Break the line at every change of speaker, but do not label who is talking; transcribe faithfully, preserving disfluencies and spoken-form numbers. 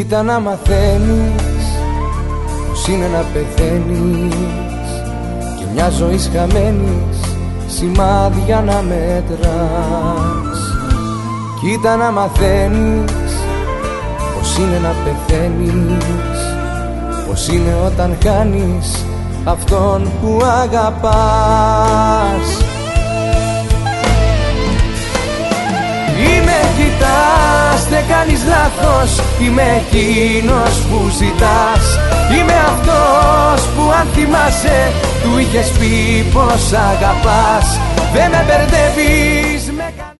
Κοίτα να μαθαίνεις πως είναι να πεθαίνεις και μια ζωής χαμένης σημάδια να μετράς. Κοίτα να μαθαίνεις πως είναι να πεθαίνεις, πως είναι όταν χάνεις αυτόν που αγαπάς. Ή με κοιτάς, δεν κάνεις λάθος, είμαι εκείνος που ζητάς. Είμαι αυτός που αν θυμάσαι του είχες πει πως αγαπάς. Δεν με μπερδεύεις με